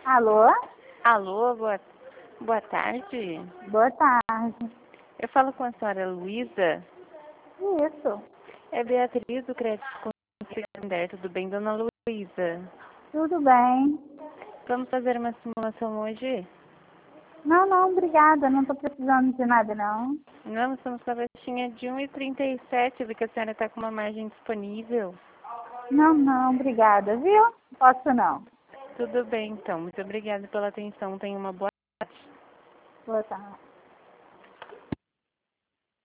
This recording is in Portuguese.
Alô? Alô, boa tarde. Boa tarde. Eu falo com a senhora Luísa. Isso. É Beatriz do Crédito Consider. Tudo bem, dona Luísa? Tudo bem? Vamos fazer uma simulação hoje? Não, obrigada. Não estou precisando de nada, não. Não, estamos com a taxinha de 1,37. Vi que a senhora está com uma margem disponível. Não, obrigada, viu? Posso não. Tudo bem, então. Muito obrigada pela atenção. Tenha uma boa tarde. Boa tarde.